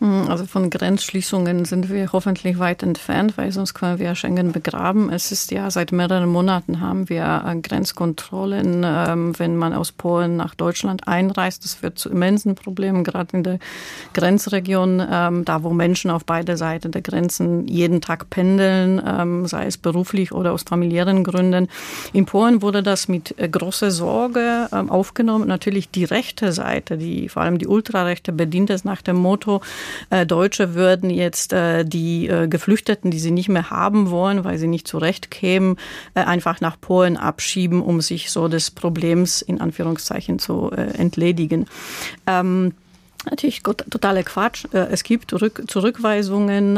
Also von Grenzschließungen sind wir hoffentlich weit entfernt, weil sonst können wir Schengen begraben. Es ist ja seit mehreren Monaten haben wir Grenzkontrollen, wenn man aus Polen nach Deutschland einreist. Das führt zu immensen Problemen, gerade in der Grenzregion, da wo Menschen auf beide Seiten der Grenzen jeden Tag pendeln, sei es beruflich oder aus familiären Gründen. In Polen wurde das mit großer Sorge aufgenommen. Natürlich die rechte Seite, die vor allem die Ultrarechte, bedient es nach dem Motto, Deutsche würden jetzt die Geflüchteten, die sie nicht mehr haben wollen, weil sie nicht zurechtkämen, einfach nach Polen abschieben, um sich so des Problems in Anführungszeichen zu entledigen. Ähm Natürlich totale Quatsch. Es gibt Zurückweisungen,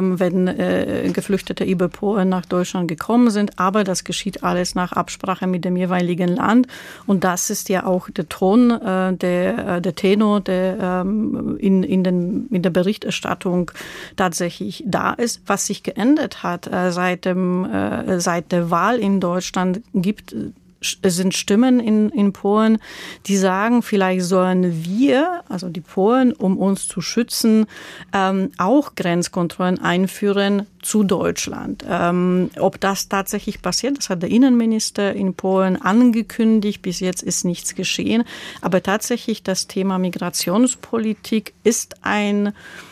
wenn Geflüchtete über Polen nach Deutschland gekommen sind, aber das geschieht alles nach Absprache mit dem jeweiligen Land. Und das ist ja auch der Ton, der, der Tenor, der in, in, den, in der Berichterstattung tatsächlich da ist. Was sich geändert hat seit, dem, seit der Wahl in Deutschland, gibt es sind Stimmen in, in Polen, die sagen, vielleicht sollen wir, also die Polen, um uns zu schützen, ähm, auch Grenzkontrollen einführen zu Deutschland. Ähm, ob das tatsächlich passiert, das hat der Innenminister in Polen angekündigt. Bis jetzt ist nichts geschehen. Aber tatsächlich das Thema Migrationspolitik ist ein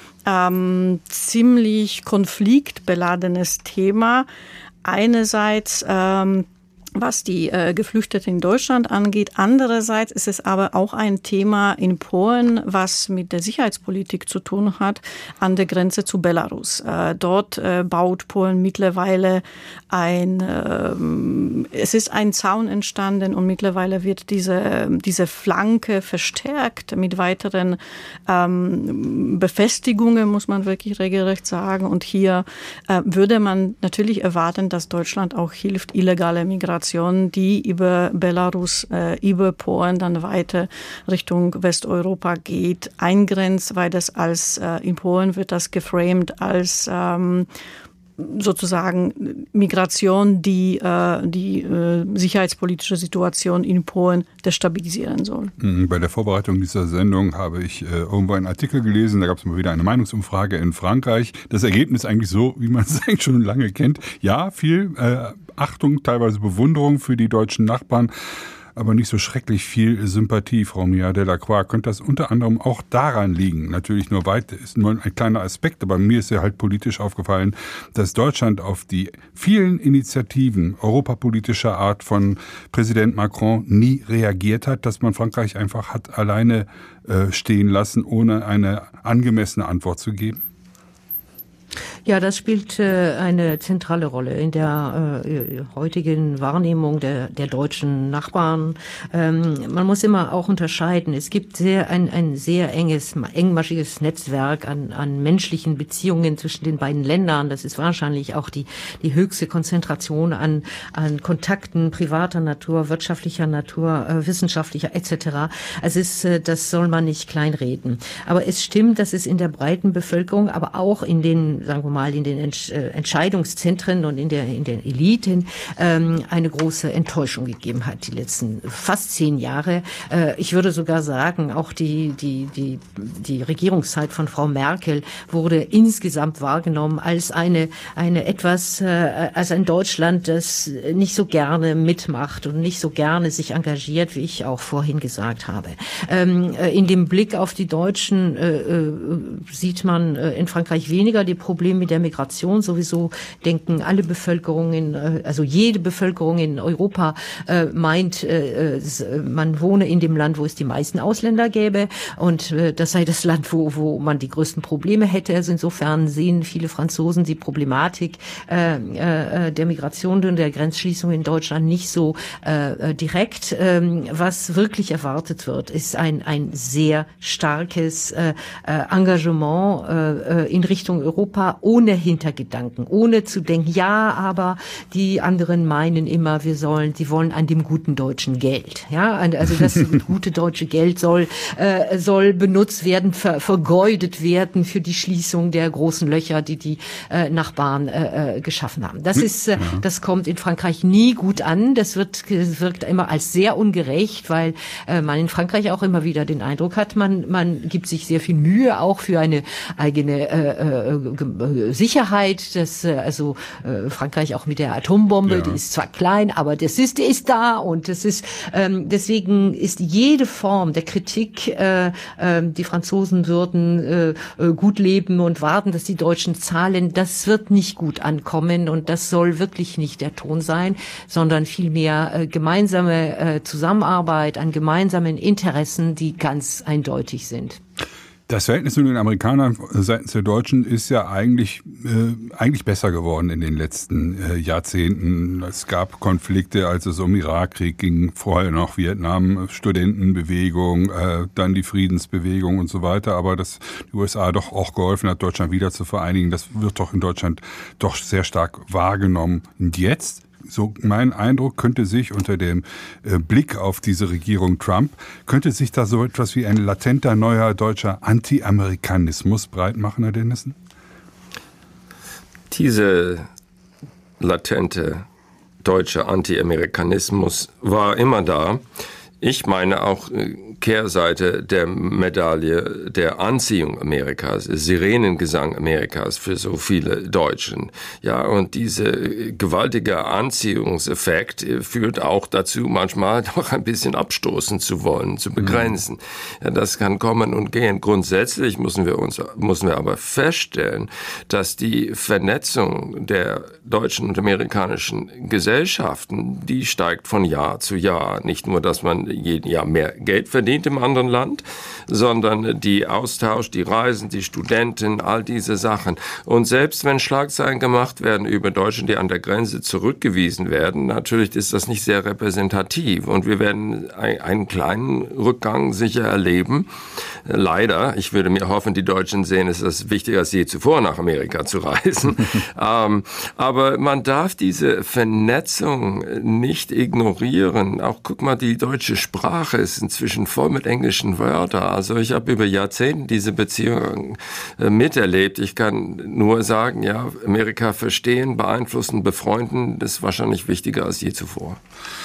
ähm, ziemlich konfliktbeladenes Thema. Einerseits ähm, was die äh, Geflüchteten in Deutschland angeht. Andererseits ist es aber auch ein Thema in Polen, was mit der Sicherheitspolitik zu tun hat, an der Grenze zu Belarus. Äh, dort äh, baut Polen mittlerweile ein, äh, es ist ein Zaun entstanden und mittlerweile wird diese, diese Flanke verstärkt mit weiteren ähm, Befestigungen, muss man wirklich regelrecht sagen. Und hier äh, würde man natürlich erwarten, dass Deutschland auch hilft, illegale Migration, die über Belarus, äh, über Polen dann weiter Richtung Westeuropa geht, eingrenzt, weil das als, äh, in Polen wird das geframed als ähm, sozusagen Migration, die äh, die äh, sicherheitspolitische Situation in Polen destabilisieren soll. Bei der Vorbereitung dieser Sendung habe ich äh, irgendwo einen Artikel gelesen, da gab es mal wieder eine Meinungsumfrage in Frankreich. Das Ergebnis eigentlich so, wie man es eigentlich schon lange kennt. Ja, viel äh, Achtung, teilweise Bewunderung für die deutschen Nachbarn, aber nicht so schrecklich viel Sympathie, Frau Mia Delacroix. Könnte das unter anderem auch daran liegen? Natürlich nur weit, ist nur ein kleiner Aspekt, aber mir ist ja halt politisch aufgefallen, dass Deutschland auf die vielen Initiativen europapolitischer Art von Präsident Macron nie reagiert hat, dass man Frankreich einfach hat alleine äh, stehen lassen, ohne eine angemessene Antwort zu geben? Ja, das spielt äh, eine zentrale Rolle in der äh, heutigen Wahrnehmung der, der deutschen Nachbarn. Ähm, man muss immer auch unterscheiden. Es gibt sehr ein, ein sehr enges, engmaschiges Netzwerk an, an menschlichen Beziehungen zwischen den beiden Ländern. Das ist wahrscheinlich auch die, die höchste Konzentration an, an Kontakten privater Natur, wirtschaftlicher Natur, äh, wissenschaftlicher et cetera. Also es ist, äh, das soll man nicht kleinreden. Aber es stimmt, dass es in der breiten Bevölkerung, aber auch in den, sagen wir mal, in den Entscheidungszentren und in der in den Eliten ähm, eine große Enttäuschung gegeben hat die letzten fast zehn Jahre. Äh, ich würde sogar sagen, auch die die die die Regierungszeit von Frau Merkel wurde insgesamt wahrgenommen als eine eine etwas äh, als ein Deutschland, das nicht so gerne mitmacht und nicht so gerne sich engagiert, wie ich auch vorhin gesagt habe. Ähm, in dem Blick auf die Deutschen äh, sieht man äh, in Frankreich weniger die Probleme mit der Migration. Sowieso denken alle Bevölkerungen, also jede Bevölkerung in Europa äh, meint, äh, man wohne in dem Land, wo es die meisten Ausländer gäbe und äh, das sei das Land, wo, wo man die größten Probleme hätte. Also insofern sehen viele Franzosen die Problematik äh, äh, der Migration und der Grenzschließung in Deutschland nicht so äh, direkt. Ähm, was wirklich erwartet wird, ist ein, ein sehr starkes äh, Engagement äh, in Richtung Europa, ohne Hintergedanken, ohne zu denken, ja, aber die anderen meinen immer, wir sollen, sie wollen an dem guten deutschen Geld. Ja, also das gute deutsche Geld soll, äh, soll benutzt werden, ver, vergeudet werden für die Schließung der großen Löcher, die die äh, Nachbarn äh, geschaffen haben. Das ist, äh, das kommt in Frankreich nie gut an. Das wird, wirkt immer als sehr ungerecht, weil äh, man in Frankreich auch immer wieder den Eindruck hat, man, man gibt sich sehr viel Mühe auch für eine eigene äh, äh, Sicherheit. Das, äh, also äh, Frankreich auch mit der Atombombe, ja. Die ist zwar klein, aber das ist, ist da und das ist ähm, deswegen ist jede Form der Kritik, äh, äh, die Franzosen würden äh, gut leben und warten, dass die Deutschen zahlen, das wird nicht gut ankommen und das soll wirklich nicht der Ton sein, sondern vielmehr äh, gemeinsame äh, Zusammenarbeit an gemeinsamen Interessen, die ganz eindeutig sind. Das Verhältnis zu den Amerikanern seitens der Deutschen ist ja eigentlich äh, eigentlich besser geworden in den letzten äh, Jahrzehnten. Es gab Konflikte, als es um Irakkrieg ging, vorher noch Vietnam, Studentenbewegung, äh, dann die Friedensbewegung und so weiter. Aber dass die U S A doch auch geholfen hat, Deutschland wieder zu vereinigen, das wird doch in Deutschland doch sehr stark wahrgenommen. Und jetzt? So mein Eindruck könnte sich unter dem äh, Blick auf diese Regierung Trump, könnte sich da so etwas wie ein latenter neuer deutscher Anti-Amerikanismus breit machen, Herr Dennissen? Diese latente deutsche Anti-Amerikanismus war immer da. Ich meine auch Kehrseite der Medaille der Anziehung Amerikas, Sirenengesang Amerikas für so viele Deutschen. Ja, und diese gewaltige Anziehungseffekt führt auch dazu, manchmal doch ein bisschen abstoßen zu wollen, zu begrenzen. Ja, das kann kommen und gehen. Grundsätzlich müssen wir uns, müssen wir aber feststellen, dass die Vernetzung der deutschen und amerikanischen Gesellschaften, die steigt von Jahr zu Jahr. Nicht nur, dass man jeden Jahr mehr Geld verdient im anderen Land, sondern die Austausch, die Reisen, die Studenten, all diese Sachen. Und selbst wenn Schlagzeilen gemacht werden über Deutsche, die an der Grenze zurückgewiesen werden, natürlich ist das nicht sehr repräsentativ. Und wir werden einen kleinen Rückgang sicher erleben. Leider, ich würde mir hoffen, die Deutschen sehen, es ist wichtiger als je zuvor, nach Amerika zu reisen. ähm, aber man darf diese Vernetzung nicht ignorieren. Auch guck mal, die deutsche Sprache ist inzwischen voll mit englischen Wörtern. Also ich habe über Jahrzehnte diese Beziehung äh, miterlebt. Ich kann nur sagen, ja, Amerika verstehen, beeinflussen, befreunden, das ist wahrscheinlich wichtiger als je zuvor.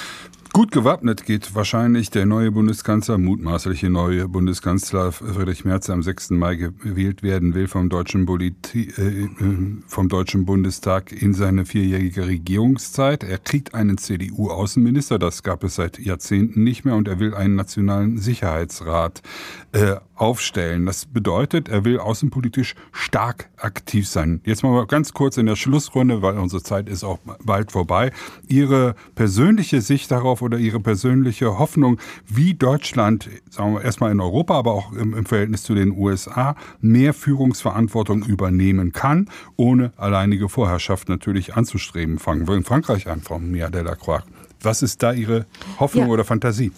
Gut gewappnet geht wahrscheinlich der neue Bundeskanzler, mutmaßliche neue Bundeskanzler Friedrich Merz, der am sechsten Mai gewählt werden will vom Deutschen, Politi- äh, vom Deutschen Bundestag in seine vierjährige Regierungszeit. Er kriegt einen C D U-Außenminister, das gab es seit Jahrzehnten nicht mehr, und er will einen nationalen Sicherheitsrat äh, aufstellen. Das bedeutet, er will außenpolitisch stark aktiv sein. Jetzt mal ganz kurz in der Schlussrunde, weil unsere Zeit ist auch bald vorbei. Ihre persönliche Sicht darauf oder Ihre persönliche Hoffnung, wie Deutschland, sagen wir erstmal in Europa, aber auch im, im Verhältnis zu den U S A, mehr Führungsverantwortung übernehmen kann, ohne alleinige Vorherrschaft natürlich anzustreben. Fangen wir in Frankreich an, Frau Mia Delacroix. Was ist da Ihre Hoffnung ja. oder Fantasie?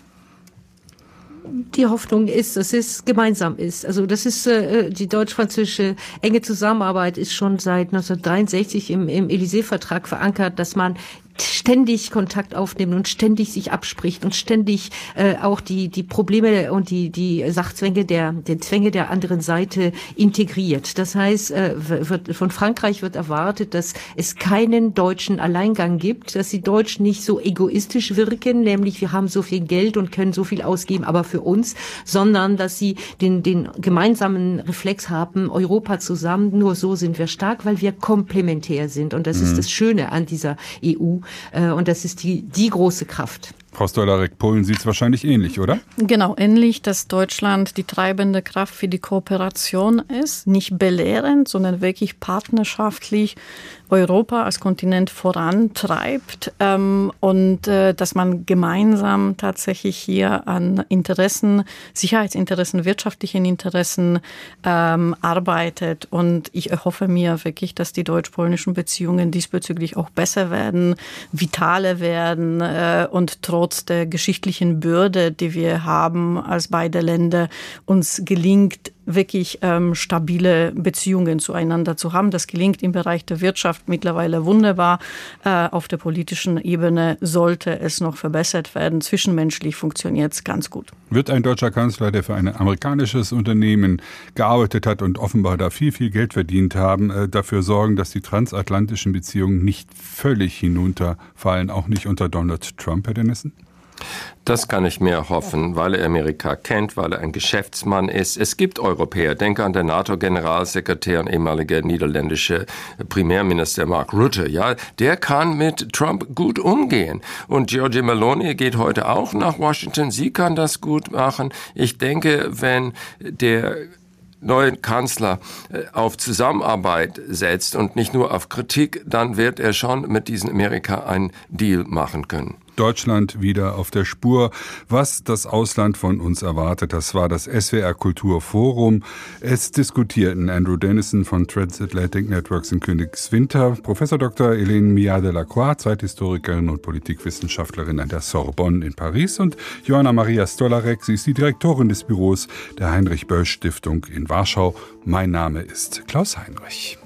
Die Hoffnung ist, dass es gemeinsam ist. Also das ist äh, die deutsch-französische enge Zusammenarbeit ist schon seit neunzehnhundertdreiundsechzig im, im Élysée-Vertrag verankert, dass man ständig Kontakt aufnimmt und ständig sich abspricht und ständig äh, auch die die Probleme und die die Sachzwänge der den Zwänge der anderen Seite integriert. Das heißt, äh, wird, von Frankreich wird erwartet, dass es keinen deutschen Alleingang gibt, dass die Deutschen nicht so egoistisch wirken, nämlich wir haben so viel Geld und können so viel ausgeben, aber für uns, sondern dass sie den den gemeinsamen Reflex haben, Europa zusammen, nur so sind wir stark, weil wir komplementär sind, und das mhm. ist das Schöne an dieser E U. Und das ist die, die große Kraft. Frau Stolarek, Polen sieht es wahrscheinlich ähnlich, oder? Genau, ähnlich, dass Deutschland die treibende Kraft für die Kooperation ist. Nicht belehrend, sondern wirklich partnerschaftlich Europa als Kontinent vorantreibt. Ähm, und äh, dass man gemeinsam tatsächlich hier an Interessen, Sicherheitsinteressen, wirtschaftlichen Interessen ähm, arbeitet. Und ich erhoffe mir wirklich, dass die deutsch-polnischen Beziehungen diesbezüglich auch besser werden, vitaler werden äh, und trotzdem trotz der geschichtlichen Bürde, die wir haben als beide Länder, uns gelingt, wirklich ähm, stabile Beziehungen zueinander zu haben. Das gelingt im Bereich der Wirtschaft mittlerweile wunderbar. Äh, auf der politischen Ebene sollte es noch verbessert werden. Zwischenmenschlich funktioniert es ganz gut. Wird ein deutscher Kanzler, der für ein amerikanisches Unternehmen gearbeitet hat und offenbar da viel, viel Geld verdient haben, äh, dafür sorgen, dass die transatlantischen Beziehungen nicht völlig hinunterfallen, auch nicht unter Donald Trump, Herr Dennissen? Das kann ich mir hoffen, weil er Amerika kennt, weil er ein Geschäftsmann ist. Es gibt Europäer, denke an den NATO-Generalsekretär und ehemaliger niederländische Premierminister Mark Rutte, ja, der kann mit Trump gut umgehen. Und Giorgia Meloni geht heute auch nach Washington, sie kann das gut machen. Ich denke, wenn der neue Kanzler auf Zusammenarbeit setzt und nicht nur auf Kritik, dann wird er schon mit diesem Amerika einen Deal machen können. Deutschland wieder auf der Spur. Was das Ausland von uns erwartet, das war das S W R Kulturforum. Es diskutierten Andrew Dennison von Transatlantic Networks in Königswinter, Professor Doktor Hélène Millard-Delacroix, Zeithistorikerin und Politikwissenschaftlerin an der Sorbonne in Paris, und Joanna Maria Stolarek, sie ist die Direktorin des Büros der Heinrich-Böll-Stiftung in Warschau. Mein Name ist Klaus Heinrich.